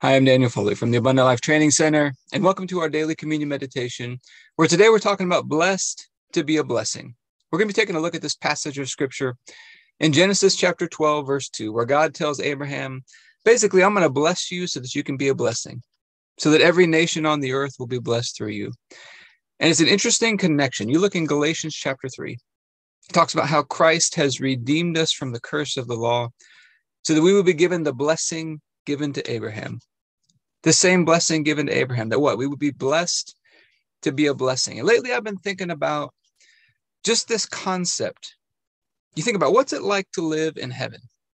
Hi, I'm Daniel Foley from the Abundant Life Training Center, and welcome to our daily communion meditation, where today we're talking about blessed to be a blessing. We're going to be taking a look at this passage of scripture in Genesis chapter 12, verse 2, where God tells Abraham, basically, I'm going to bless you so that you can be a blessing, so that every nation on the earth will be blessed through you. And it's an interesting connection. You look in Galatians chapter 3, it talks about how Christ has redeemed us from the curse of the law, so that we will be given the blessing given to Abraham. The same blessing given to Abraham, that we would be blessed to be a blessing. And lately I've been thinking about just this concept. You think about what's it like to live in heaven?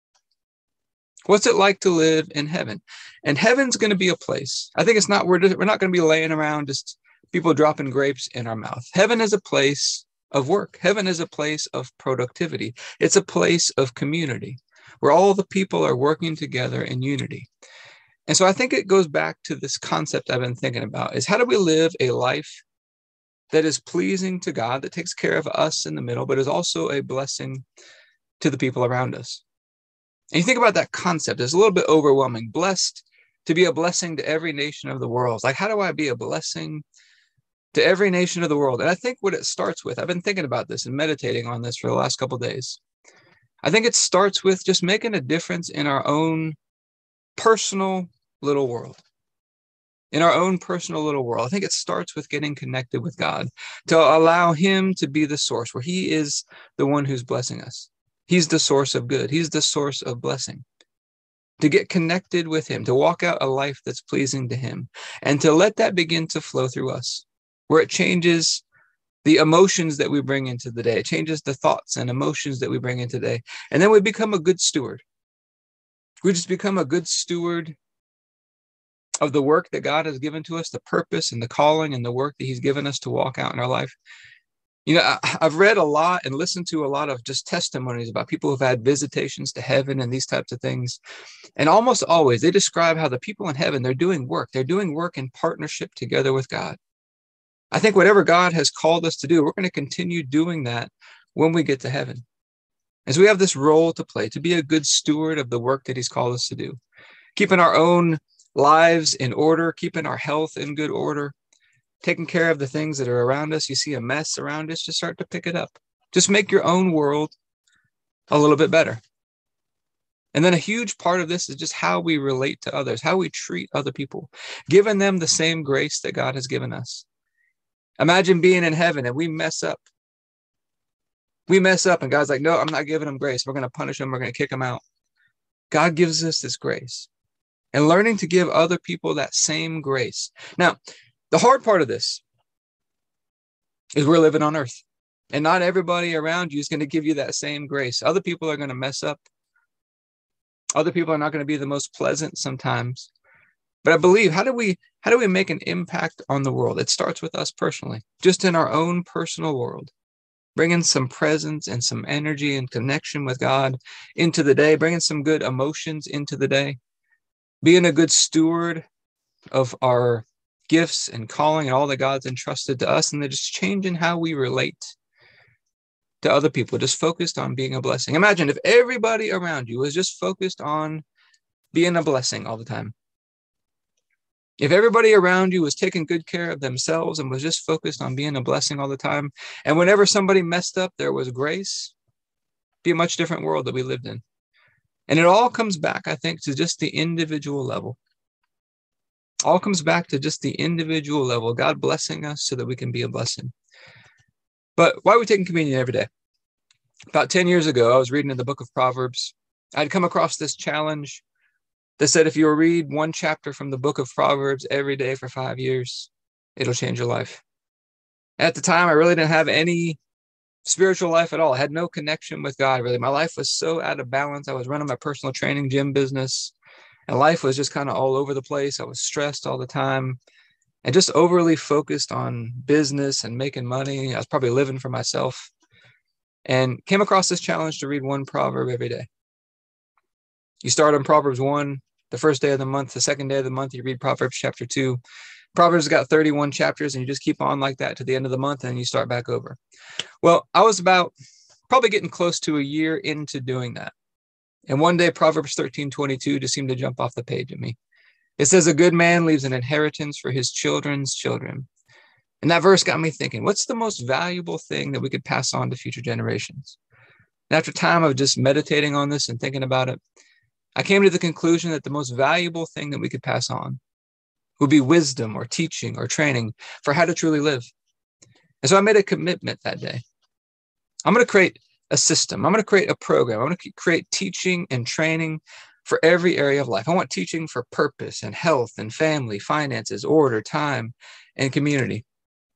What's it like to live in heaven? And heaven's going to be a place. I think we're not going to be laying around just people dropping grapes in our mouth. Heaven is a place of work. Heaven is a place of productivity. It's a place of community where all the people are working together in unity. And so I think it goes back to this concept I've been thinking about is how do we live a life that is pleasing to God, that takes care of us in the middle, but is also a blessing to the people around us. And you think about that concept, it's a little bit overwhelming. Blessed to be a blessing to every nation of the world. Like, how do I be a blessing to every nation of the world? And I think what it starts with, I've been thinking about this and meditating on this for the last couple of days. I think it starts with just making a difference in our own personal little world. In our own personal little world. I think it starts with getting connected with God, to allow him to be the source, where he is the one who's blessing us. He's the source of good. He's the source of blessing. To get connected with him, to walk out a life that's pleasing to him, and to let that begin to flow through us, where it changes the emotions that we bring into the day. It changes the thoughts and emotions that we bring into the day. And then we become a good steward. We just become a good steward of the work that God has given to us, the purpose and the calling and the work that he's given us to walk out in our life. You know, I've read a lot and listened to a lot of just testimonies about people who've had visitations to heaven and these types of things. And almost always they describe how the people in heaven, they're doing work. They're doing work in partnership together with God. I think whatever God has called us to do, we're going to continue doing that when we get to heaven. As we have this role to play, to be a good steward of the work that he's called us to do, keeping our own lives in order, keeping our health in good order, taking care of the things that are around us. You see a mess around us, just start to pick it up. Just make your own world a little bit better. And then a huge part of this is just how we relate to others, how we treat other people, giving them the same grace that God has given us. Imagine being in heaven and we mess up. We mess up and God's like, no, I'm not giving them grace. We're going to punish them. We're going to kick them out. God gives us this grace. And learning to give other people that same grace. Now, the hard part of this is we're living on earth. And not everybody around you is going to give you that same grace. Other people are going to mess up. Other people are not going to be the most pleasant sometimes. But I believe, how do we make an impact on the world? It starts with us personally, just in our own personal world. Bringing some presence and some energy and connection with God into the day. Bringing some good emotions into the day. Being a good steward of our gifts and calling and all that God's entrusted to us, and then just changing how we relate to other people, just focused on being a blessing. Imagine if everybody around you was just focused on being a blessing all the time. If everybody around you was taking good care of themselves and was just focused on being a blessing all the time, and whenever somebody messed up, there was grace, it'd be a much different world that we lived in. And it all comes back, I think, to just the individual level. All comes back to just the individual level, God blessing us so that we can be a blessing. But why are we taking communion every day? About 10 years ago, I was reading in the book of Proverbs. I'd come across this challenge that said, if you read one chapter from the book of Proverbs every day for 5 years, it'll change your life. At the time, I really didn't have any spiritual life at all. I had no connection with God, really. My life was so out of balance. I was running my personal training gym business, and life was just kind of all over the place. I was stressed all the time and just overly focused on business and making money. I was probably living for myself, and came across this challenge to read one proverb every day. You start on Proverbs 1, the first day of the month. The second day of the month, you read Proverbs chapter 2. Proverbs got 31 chapters, and you just keep on like that to the end of the month, and you start back over. Well, I was about probably getting close to a year into doing that. And one day, Proverbs 13:22 just seemed to jump off the page at me. It says, a good man leaves an inheritance for his children's children. And that verse got me thinking, what's the most valuable thing that we could pass on to future generations? And after time of just meditating on this and thinking about it, I came to the conclusion that the most valuable thing that we could pass on would be wisdom or teaching or training for how to truly live. And so I made a commitment that day. I'm going to create a system. I'm going to create a program. I'm going to create teaching and training for every area of life. I want teaching for purpose and health and family, finances, order, time, and community.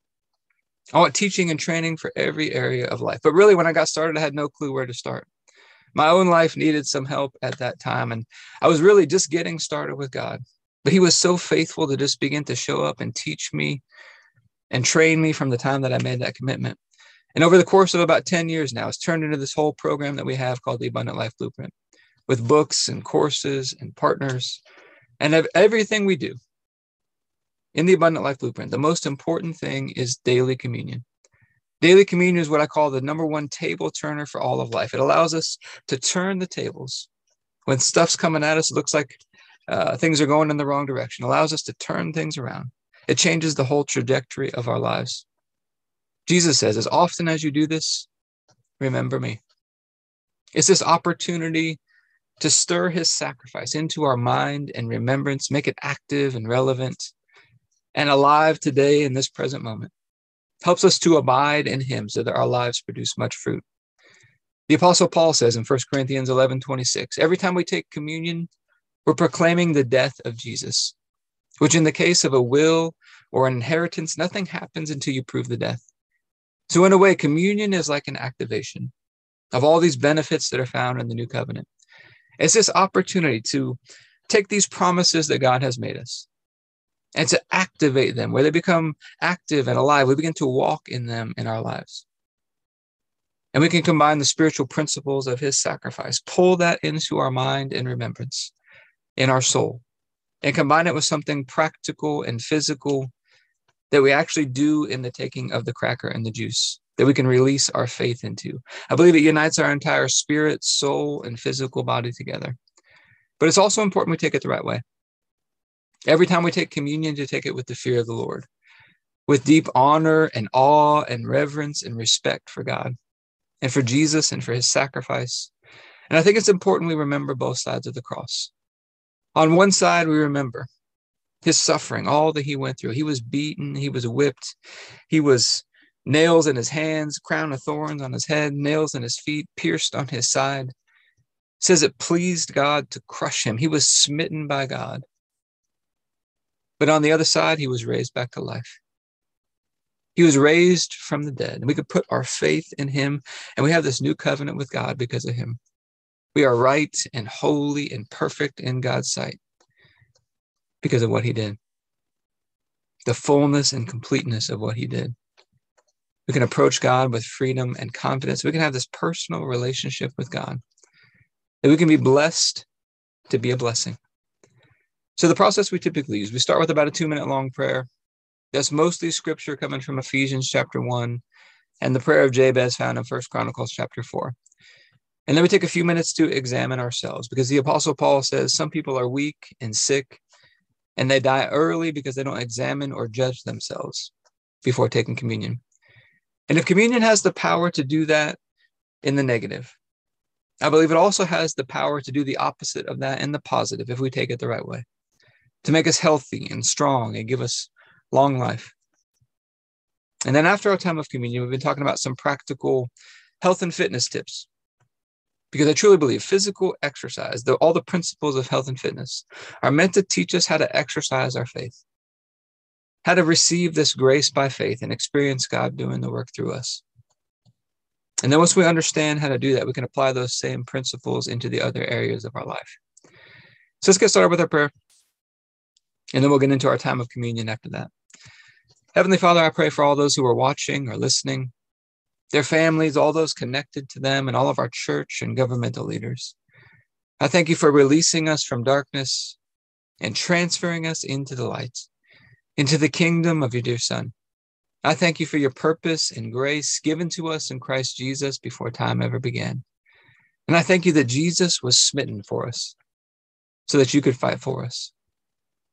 I want teaching and training for every area of life. But really, when I got started, I had no clue where to start. My own life needed some help at that time, and I was really just getting started with God. But he was so faithful to just begin to show up and teach me and train me from the time that I made that commitment. And over the course of about 10 years now, it's turned into this whole program that we have called the Abundant Life Blueprint, with books and courses and partners and everything we do. In the Abundant Life Blueprint, the most important thing is daily communion. Daily communion is what I call the number one table turner for all of life. It allows us to turn the tables. When stuff's coming at us, it looks like things are going in the wrong direction. It allows us to turn things around. It changes the whole trajectory of our lives. Jesus says, as often as you do this, remember me. It's this opportunity to stir his sacrifice into our mind and remembrance, make it active and relevant and alive today in this present moment. Helps us to abide in him so that our lives produce much fruit. The Apostle Paul says in 1 Corinthians 11:26, every time we take communion, we're proclaiming the death of Jesus, which in the case of a will or an inheritance, nothing happens until you prove the death. So in a way, communion is like an activation of all these benefits that are found in the new covenant. It's this opportunity to take these promises that God has made us and to activate them where they become active and alive. We begin to walk in them in our lives. And we can combine the spiritual principles of his sacrifice, pull that into our mind and remembrance in our soul, and combine it with something practical and physical that we actually do in the taking of the cracker and the juice, that we can release our faith into. I believe it unites our entire spirit, soul, and physical body together. But it's also important we take it the right way. Every time we take communion, to take it with the fear of the Lord, with deep honor and awe and reverence and respect for God and for Jesus and for his sacrifice. And I think it's important we remember both sides of the cross. On one side, we remember his suffering, all that he went through. He was beaten, he was whipped, he was nails in his hands, crown of thorns on his head, nails in his feet, pierced on his side. It says it pleased God to crush him. He was smitten by God. But on the other side, he was raised back to life. He was raised from the dead. And we could put our faith in him, and we have this new covenant with God because of him. We are right and holy and perfect in God's sight because of what he did. The fullness and completeness of what he did. We can approach God with freedom and confidence. We can have this personal relationship with God, that we can be blessed to be a blessing. So the process we typically use, we start with about a 2-minute long prayer. That's mostly scripture coming from Ephesians chapter 1 and the prayer of Jabez found in 1 Chronicles chapter 4. And then we take a few minutes to examine ourselves, because the Apostle Paul says some people are weak and sick and they die early because they don't examine or judge themselves before taking communion. And if communion has the power to do that in the negative, I believe it also has the power to do the opposite of that in the positive if we take it the right way, to make us healthy and strong and give us long life. And then after our time of communion, we've been talking about some practical health and fitness tips, because I truly believe physical exercise, all the principles of health and fitness are meant to teach us how to exercise our faith, how to receive this grace by faith and experience God doing the work through us. And then once we understand how to do that, we can apply those same principles into the other areas of our life. So let's get started with our prayer, and then we'll get into our time of communion after that. Heavenly Father, I pray for all those who are watching or listening, their families, all those connected to them, and all of our church and governmental leaders. I thank you for releasing us from darkness and transferring us into the light, into the kingdom of your dear Son. I thank you for your purpose and grace given to us in Christ Jesus before time ever began. And I thank you that Jesus was smitten for us so that you could fight for us.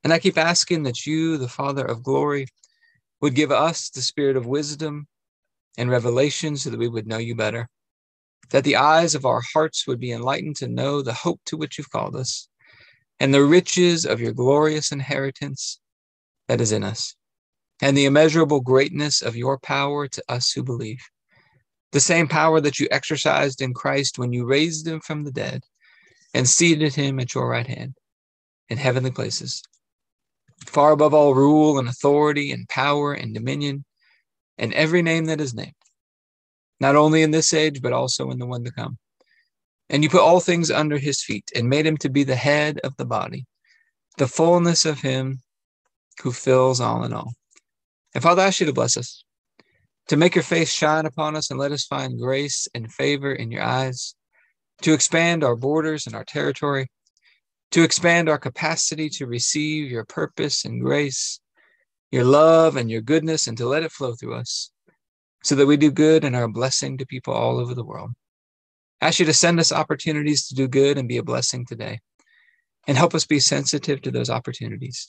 And I keep asking that you, the Father of glory, would give us the spirit of wisdom and revelation so that we would know you better, that the eyes of our hearts would be enlightened to know the hope to which you've called us and the riches of your glorious inheritance that is in us, and the immeasurable greatness of your power to us who believe. The same power that you exercised in Christ when you raised him from the dead and seated him at your right hand in heavenly places, far above all rule and authority and power and dominion and every name that is named, not only in this age, but also in the one to come. And you put all things under his feet and made him to be the head of the body, the fullness of him who fills all in all. And Father, I ask you to bless us, to make your face shine upon us and let us find grace and favor in your eyes, to expand our borders and our territory, to expand our capacity to receive your purpose and grace, your love and your goodness, and to let it flow through us so that we do good and are a blessing to people all over the world. I ask you to send us opportunities to do good and be a blessing today, and help us be sensitive to those opportunities.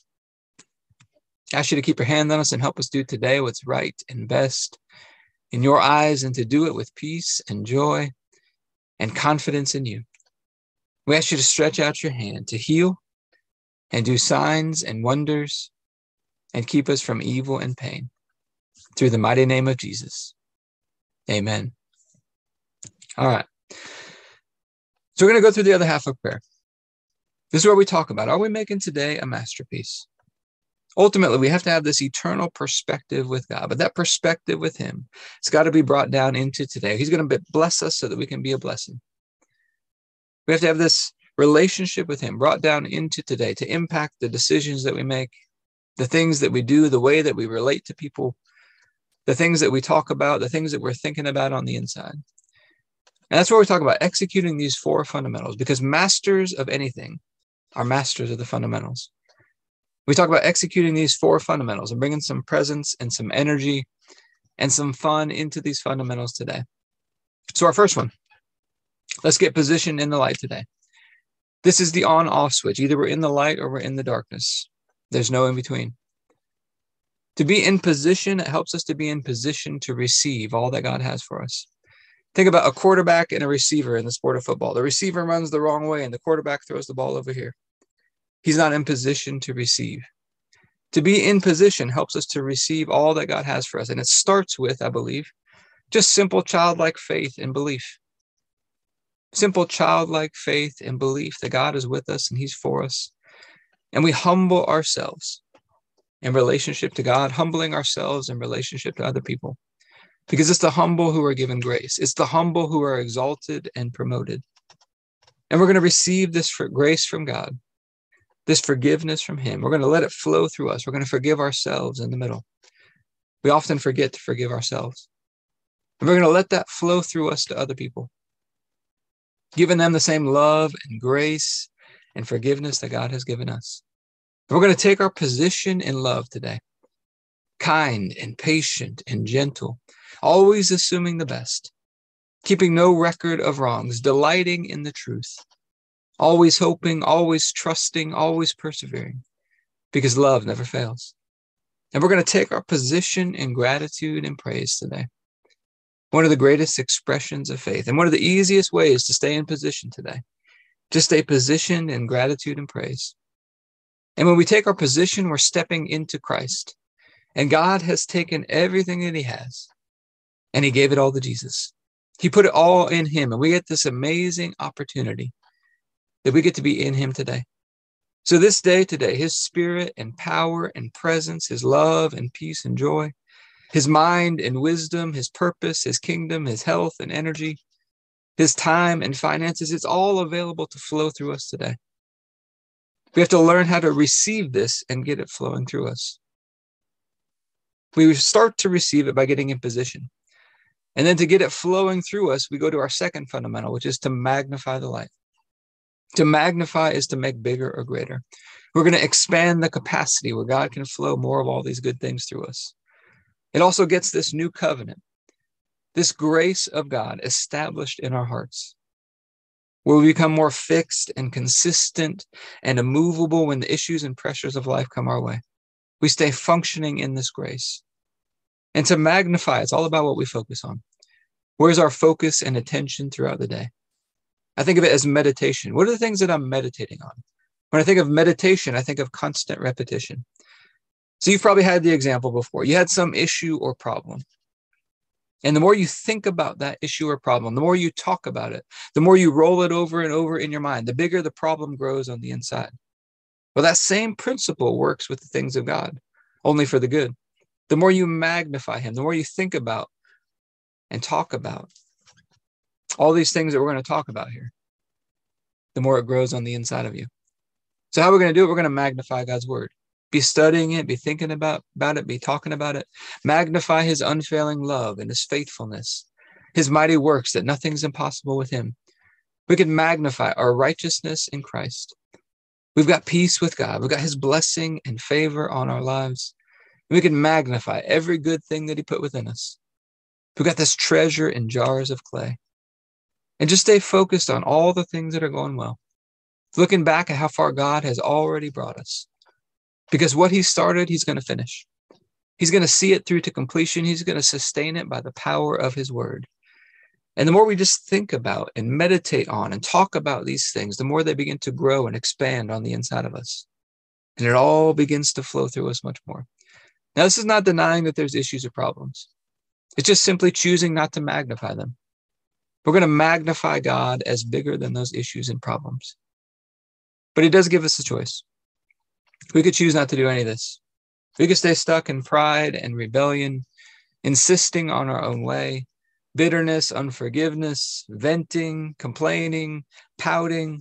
I ask you to keep your hand on us and help us do today what's right and best in your eyes, and to do it with peace and joy and confidence in you. We ask you to stretch out your hand to heal and do signs and wonders and keep us from evil and pain. Through the mighty name of Jesus. Amen. All right. So we're going to go through the other half of prayer. This is where we talk about, are we making today a masterpiece? Ultimately, we have to have this eternal perspective with God, but that perspective with him, it's got to be brought down into today. He's going to bless us so that we can be a blessing. We have to have this relationship with him brought down into today to impact the decisions that we make, the things that we do, the way that we relate to people, the things that we talk about, the things that we're thinking about on the inside. And that's where we talk about executing these four fundamentals, because masters of anything are masters of the fundamentals. We talk about executing these four fundamentals and bringing some presence and some energy and some fun into these fundamentals today. So our first one, let's get positioned in the light today. This is the on-off switch. Either we're in the light or we're in the darkness. There's no in between. To be in position, it helps us to be in position to receive all that God has for us. Think about a quarterback and a receiver in the sport of football. The receiver runs the wrong way and the quarterback throws the ball over here. He's not in position to receive. To be in position helps us to receive all that God has for us. And it starts with, I believe, just simple childlike faith and belief. Simple childlike faith and belief that God is with us and he's for us. And we humble ourselves in relationship to God, humbling ourselves in relationship to other people. Because it's the humble who are given grace. It's the humble who are exalted and promoted. And we're going to receive this grace from God, this forgiveness from him. We're going to let it flow through us. We're going to forgive ourselves in the middle. We often forget to forgive ourselves. And we're going to let that flow through us to other people, giving them the same love and grace and forgiveness that God has given us. And we're going to take our position in love today, kind and patient and gentle, always assuming the best, keeping no record of wrongs, delighting in the truth, always hoping, always trusting, always persevering, because love never fails. And we're going to take our position in gratitude and praise today. One of the greatest expressions of faith and one of the easiest ways to stay in position today. Just stay positioned in gratitude and praise. And when we take our position, we're stepping into Christ. And God has taken everything that he has and he gave it all to Jesus. He put it all in him. And we get this amazing opportunity that we get to be in him today. So this day today, his spirit and power and presence, his love and peace and joy, his mind and wisdom, his purpose, his kingdom, his health and energy, his time and finances, it's all available to flow through us today. We have to learn how to receive this and get it flowing through us. We start to receive it by getting in position. And then to get it flowing through us, we go to our second fundamental, which is to magnify the light. To magnify is to make bigger or greater. We're going to expand the capacity where God can flow more of all these good things through us. It also gets this new covenant, this grace of God established in our hearts, where we become more fixed and consistent and immovable when the issues and pressures of life come our way. We stay functioning in this grace. And to magnify, it's all about what we focus on. Where's our focus and attention throughout the day? I think of it as meditation. What are the things that I'm meditating on? When I think of meditation, I think of constant repetition. So you've probably had the example before. You had some issue or problem. And the more you think about that issue or problem, the more you talk about it, the more you roll it over and over in your mind, the bigger the problem grows on the inside. Well, that same principle works with the things of God, only for the good. The more you magnify him, the more you think about and talk about all these things that we're going to talk about here, the more it grows on the inside of you. So how we're going to do it, we're going to magnify God's word. Be studying it, be thinking about it, be talking about it. Magnify his unfailing love and his faithfulness, his mighty works, that nothing's impossible with him. We can magnify our righteousness in Christ. We've got peace with God. We've got his blessing and favor on our lives. We can magnify every good thing that he put within us. We've got this treasure in jars of clay. And just stay focused on all the things that are going well. Looking back at how far God has already brought us. Because what he started, he's going to finish. He's going to see it through to completion. He's going to sustain it by the power of his word. And the more we just think about and meditate on and talk about these things, the more they begin to grow and expand on the inside of us. And it all begins to flow through us much more. Now, this is not denying that there's issues or problems. It's just simply choosing not to magnify them. We're going to magnify God as bigger than those issues and problems. But he does give us a choice. We could choose not to do any of this. We could stay stuck in pride and rebellion, insisting on our own way, bitterness, unforgiveness, venting, complaining, pouting,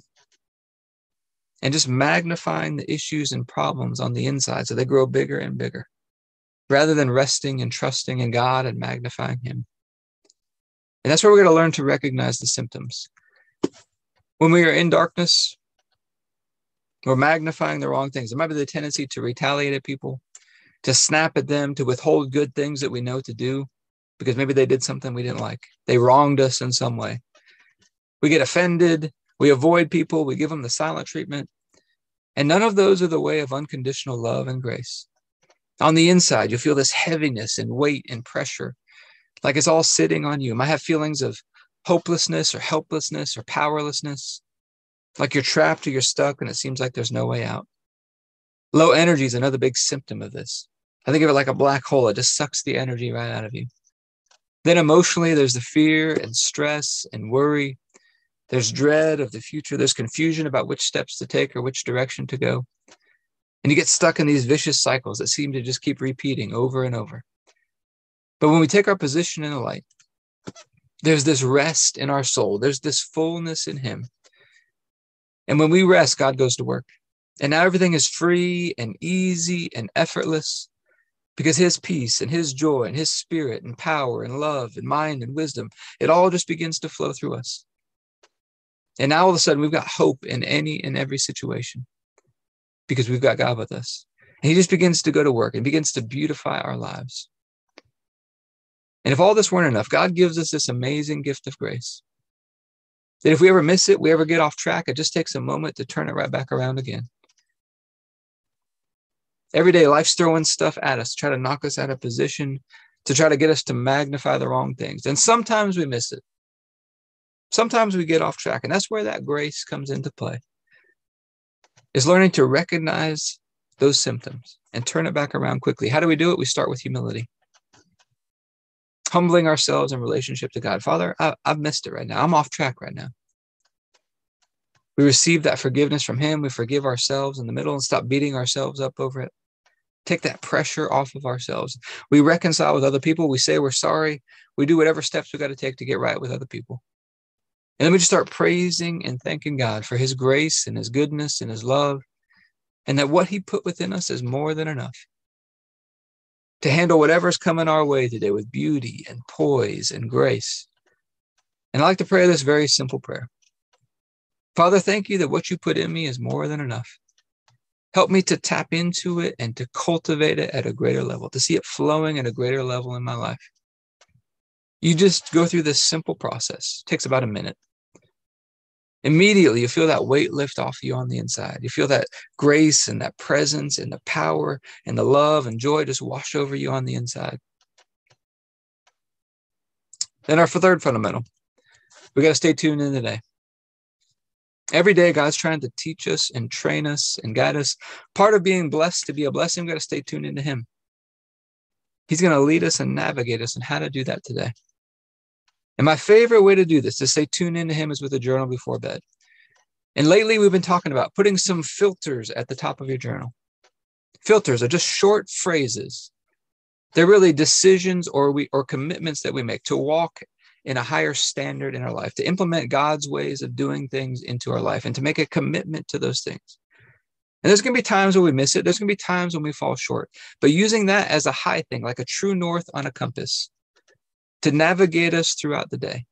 and just magnifying the issues and problems on the inside so they grow bigger and bigger, rather than resting and trusting in God and magnifying him. And that's where we're going to learn to recognize the symptoms. When we are in darkness, we're magnifying the wrong things. There might be the tendency to retaliate at people, to snap at them, to withhold good things that we know to do because maybe they did something we didn't like. They wronged us in some way. We get offended. We avoid people. We give them the silent treatment. And none of those are the way of unconditional love and grace. On the inside, you'll feel this heaviness and weight and pressure, like it's all sitting on you. You might have feelings of hopelessness or helplessness or powerlessness. Like you're trapped or you're stuck and it seems like there's no way out. Low energy is another big symptom of this. I think of it like a black hole. It just sucks the energy right out of you. Then emotionally, there's the fear and stress and worry. There's dread of the future. There's confusion about which steps to take or which direction to go. And you get stuck in these vicious cycles that seem to just keep repeating over and over. But when we take our position in the light, there's this rest in our soul. There's this fullness in him. And when we rest, God goes to work. And now everything is free and easy and effortless because his peace and his joy and his spirit and power and love and mind and wisdom, it all just begins to flow through us. And now all of a sudden we've got hope in any and every situation because we've got God with us. And he just begins to go to work and begins to beautify our lives. And if all this weren't enough, God gives us this amazing gift of grace. That if we ever miss it, we ever get off track, it just takes a moment to turn it right back around again. Every day, life's throwing stuff at us, to try to knock us out of position, to try to get us to magnify the wrong things. And sometimes we miss it. Sometimes we get off track. And that's where that grace comes into play. Is learning to recognize those symptoms and turn it back around quickly. How do we do it? We start with humility. Humbling ourselves in relationship to God. Father, I've missed it right now. I'm off track right now. We receive that forgiveness from him. We forgive ourselves in the middle and stop beating ourselves up over it. Take that pressure off of ourselves. We reconcile with other people. We say we're sorry. We do whatever steps we got to take to get right with other people. And then we just start praising and thanking God for his grace and his goodness and his love, and that what he put within us is more than enough to handle whatever's coming our way today with beauty and poise and grace. And I like to pray this very simple prayer. Father, thank you that what you put in me is more than enough. Help me to tap into it and to cultivate it at a greater level, to see it flowing at a greater level in my life. You just go through this simple process. It takes about a minute. Immediately, you feel that weight lift off you on the inside. You feel that grace and that presence and the power and the love and joy just wash over you on the inside. Then our third fundamental, we got to stay tuned in today. Every day, God's trying to teach us and train us and guide us. Part of being blessed to be a blessing, we've got to stay tuned into Him. He's going to lead us and navigate us in how to do that today. And my favorite way to do this, to stay tuned into Him, is with a journal before bed. And lately, we've been talking about putting some filters at the top of your journal. Filters are just short phrases. They're really decisions or commitments that we make to walk in a higher standard in our life, to implement God's ways of doing things into our life, and to make a commitment to those things. And there's going to be times when we miss it. There's going to be times when we fall short. But using that as a high thing, like a true north on a compass, to navigate us throughout the day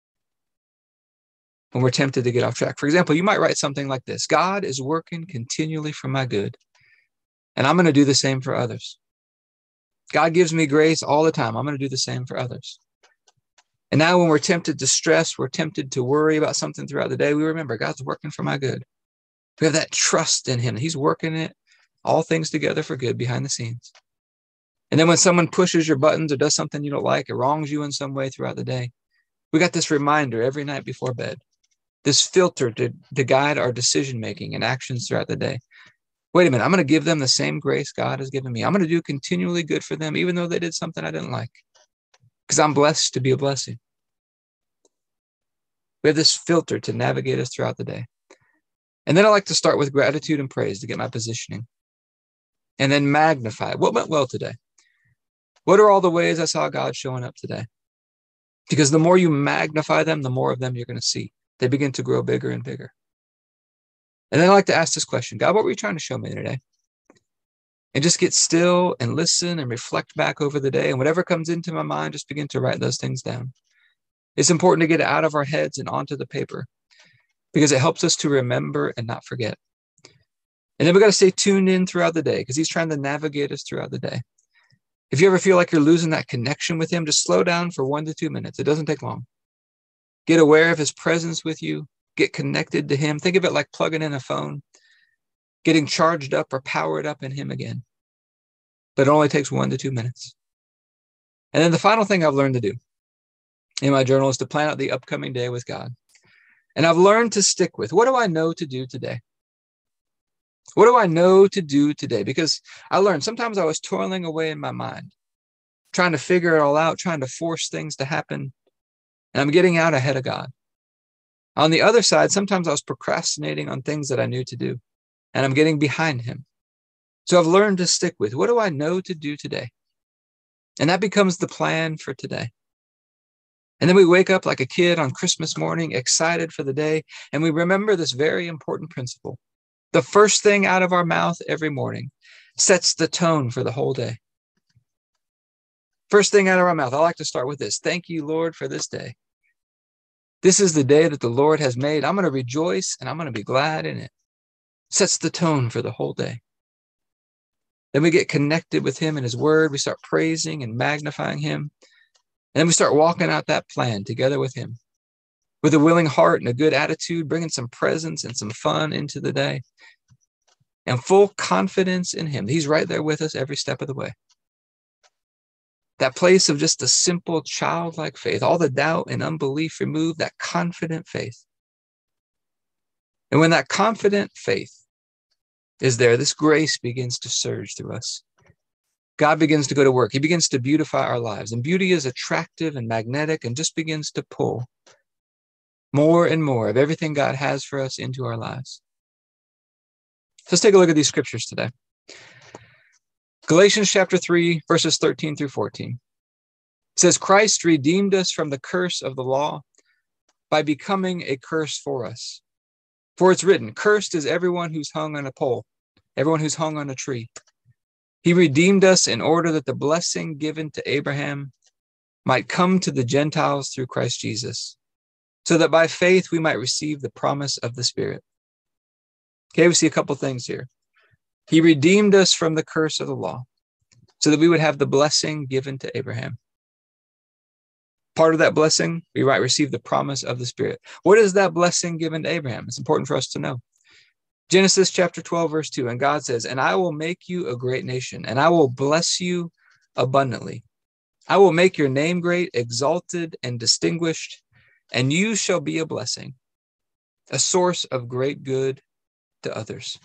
when we're tempted to get off track. For example, you might write something like this: God is working continually for my good, and I'm going to do the same for others. God gives me grace all the time. I'm going to do the same for others. And now when we're tempted to stress, we're tempted to worry about something throughout the day, we remember God's working for my good. We have that trust in Him. He's working it, all things together for good behind the scenes. And then when someone pushes your buttons or does something you don't like, or wrongs you in some way throughout the day, we got this reminder every night before bed, this filter to guide our decision-making and actions throughout the day. Wait a minute, I'm going to give them the same grace God has given me. I'm going to do continually good for them, even though they did something I didn't like, because I'm blessed to be a blessing. We have this filter to navigate us throughout the day. And then I like to start with gratitude and praise to get my positioning. And then magnify what went well today. What are all the ways I saw God showing up today? Because the more you magnify them, the more of them you're going to see. They begin to grow bigger and bigger. And then I like to ask this question: God, what were you trying to show me today? And just get still and listen and reflect back over the day. And whatever comes into my mind, just begin to write those things down. It's important to get it out of our heads and onto the paper, because it helps us to remember and not forget. And then we got to stay tuned in throughout the day, because He's trying to navigate us throughout the day. If you ever feel like you're losing that connection with Him, just slow down for 1 to 2 minutes. It doesn't take long. Get aware of His presence with you. Get connected to Him. Think of it like plugging in a phone, getting charged up or powered up in Him again. But it only takes 1 to 2 minutes. And then the final thing I've learned to do in my journal is to plan out the upcoming day with God. And I've learned to stick with, what do I know to do today? What do I know to do today? Because I learned sometimes I was toiling away in my mind, trying to figure it all out, trying to force things to happen. And I'm getting out ahead of God. On the other side, sometimes I was procrastinating on things that I knew to do, and I'm getting behind Him. So I've learned to stick with, what do I know to do today? And that becomes the plan for today. And then we wake up like a kid on Christmas morning, excited for the day. And we remember this very important principle. The first thing out of our mouth every morning sets the tone for the whole day. First thing out of our mouth, I like to start with this: thank you, Lord, for this day. This is the day that the Lord has made. I'm going to rejoice and I'm going to be glad in it. Sets the tone for the whole day. Then we get connected with Him and His Word. We start praising and magnifying Him. And then we start walking out that plan together with Him, with a willing heart and a good attitude, bringing some presence and some fun into the day, and full confidence in Him. He's right there with us every step of the way. That place of just a simple childlike faith, all the doubt and unbelief removed, that confident faith. And when that confident faith is there, this grace begins to surge through us. God begins to go to work. He begins to beautify our lives. And beauty is attractive and magnetic and just begins to pull more and more of everything God has for us into our lives. So let's take a look at these scriptures today. Galatians chapter 3, verses 13 through 14. It says, Christ redeemed us from the curse of the law by becoming a curse for us. For it's written, cursed is everyone who's hung on a pole, everyone who's hung on a tree. He redeemed us in order that the blessing given to Abraham might come to the Gentiles through Christ Jesus, so that by faith we might receive the promise of the Spirit. Okay, we see a couple things here. He redeemed us from the curse of the law so that we would have the blessing given to Abraham. Part of that blessing, we might receive the promise of the Spirit. What is that blessing given to Abraham? It's important for us to know. Genesis chapter 12, verse 2, and God says, "And I will make you a great nation, and I will bless you abundantly. I will make your name great, exalted, and distinguished, and you shall be a blessing, a source of great good to others."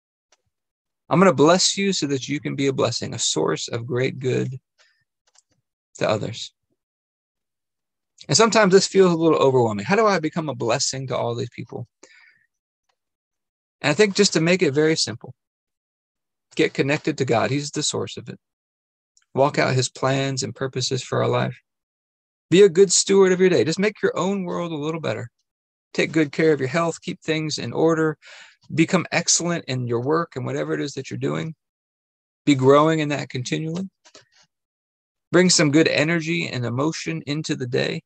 I'm going to bless you so that you can be a blessing, a source of great good to others. And sometimes this feels a little overwhelming. How do I become a blessing to all these people? And I think just to make it very simple, get connected to God. He's the source of it. Walk out his plans and purposes for our life. Be a good steward of your day. Just make your own world a little better. Take good care of your health. Keep things in order. Become excellent in your work and whatever it is that you're doing. Be growing in that continually. Bring some good energy and emotion into the day.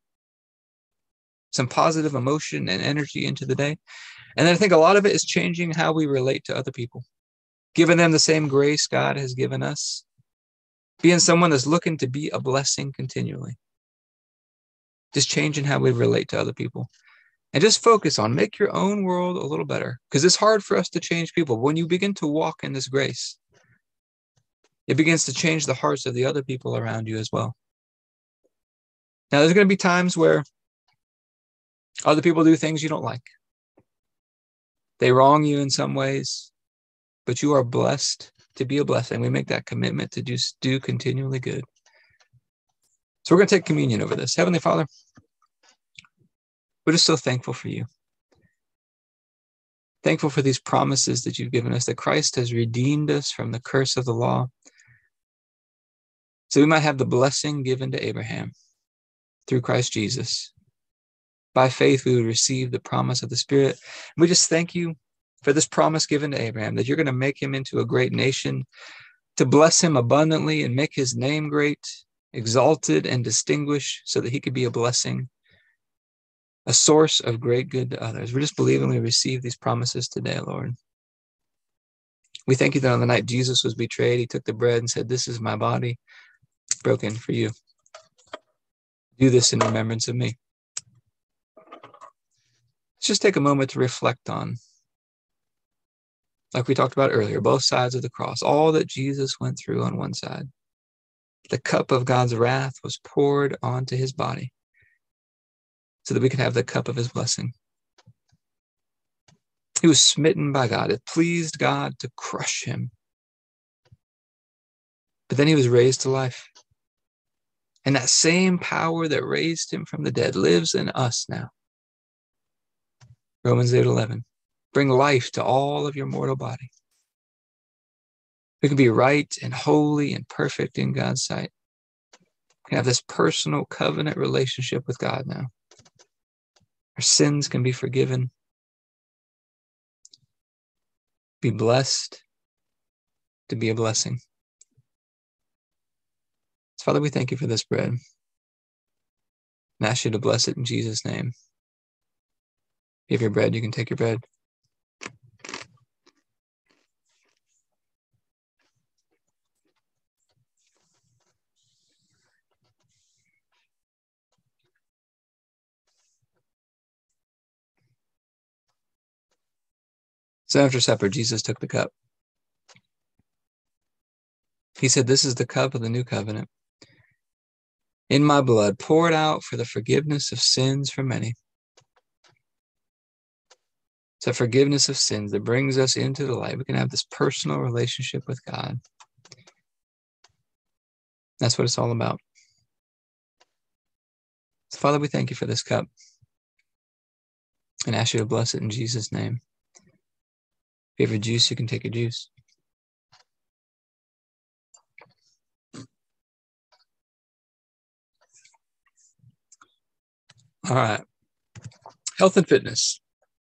Some positive emotion and energy into the day. And then I think a lot of it is changing how we relate to other people. Giving them the same grace God has given us. Being someone that's looking to be a blessing continually. Just changing how we relate to other people. And just focus on make your own world a little better. Because it's hard for us to change people. When you begin to walk in this grace, it begins to change the hearts of the other people around you as well. Now, there's going to be times where other people do things you don't like. They wrong you in some ways, but you are blessed to be a blessing. We make that commitment to do continually good. So we're going to take communion over this. Heavenly Father, we're just so thankful for you. Thankful for these promises that you've given us, that Christ has redeemed us from the curse of the law, so we might have the blessing given to Abraham through Christ Jesus. By faith, we would receive the promise of the Spirit. And we just thank you for this promise given to Abraham, that you're going to make him into a great nation, to bless him abundantly and make his name great, exalted and distinguished, so that he could be a blessing, a source of great good to others. We're just believing we receive these promises today, Lord. We thank you that on the night Jesus was betrayed, he took the bread and said, "This is my body broken for you. Do this in remembrance of me." Let's just take a moment to reflect on, like we talked about earlier, both sides of the cross, all that Jesus went through on one side. The cup of God's wrath was poured onto his body so that we could have the cup of his blessing. He was smitten by God. It pleased God to crush him. But then he was raised to life. And that same power that raised him from the dead lives in us now. Romans 8:11. Bring life to all of your mortal body. We can be right and holy and perfect in God's sight. We can have this personal covenant relationship with God now. Our sins can be forgiven. Be blessed to be a blessing. So, Father, we thank you for this bread. And ask you to bless it in Jesus' name. If you have your bread, you can take your bread. So after supper, Jesus took the cup. He said, "This is the cup of the new covenant in my blood, poured out for the forgiveness of sins for many." It's a forgiveness of sins that brings us into the light. We can have this personal relationship with God. That's what it's all about. So, Father, we thank you for this cup and ask you to bless it in Jesus' name. If you have a juice, you can take a juice. All right. Health and fitness.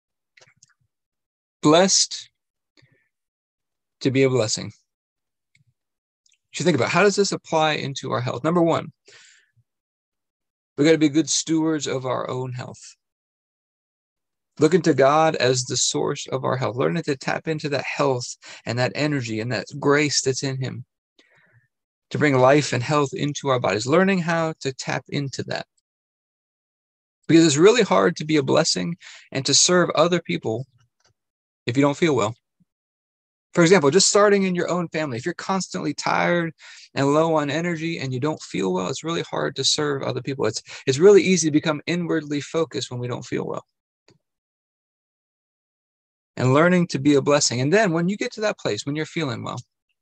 Blessed to be a blessing. You should think about, how does this apply into our health? Number one, we got to be good stewards of our own health. Looking to God as the source of our health. Learning to tap into that health and that energy and that grace that's in him to bring life and health into our bodies. Learning how to tap into that. because it's really hard to be a blessing and to serve other people if you don't feel well. For example, just starting in your own family, if you're constantly tired and low on energy and you don't feel well, it's really hard to serve other people. It's really easy to become inwardly focused when we don't feel well. And learning to be a blessing. And then when you get to that place, when you're feeling well,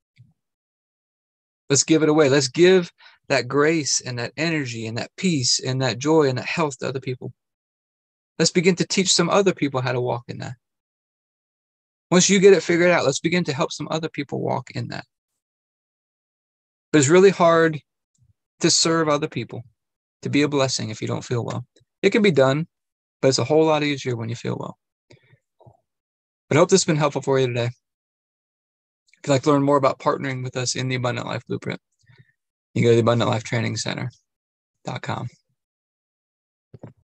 let's give it away. Let's give that grace and that energy and that peace and that joy and that health to other people. Let's begin to teach some other people how to walk in that. Once you get it figured out, let's begin to help some other people walk in that. But it's really hard to serve other people, to be a blessing if you don't feel well. It can be done, but it's a whole lot easier when you feel well. But I hope this has been helpful for you today. If you'd like to learn more about partnering with us in the Abundant Life Blueprint, you can go to the AbundantLifeTrainingCenter.com.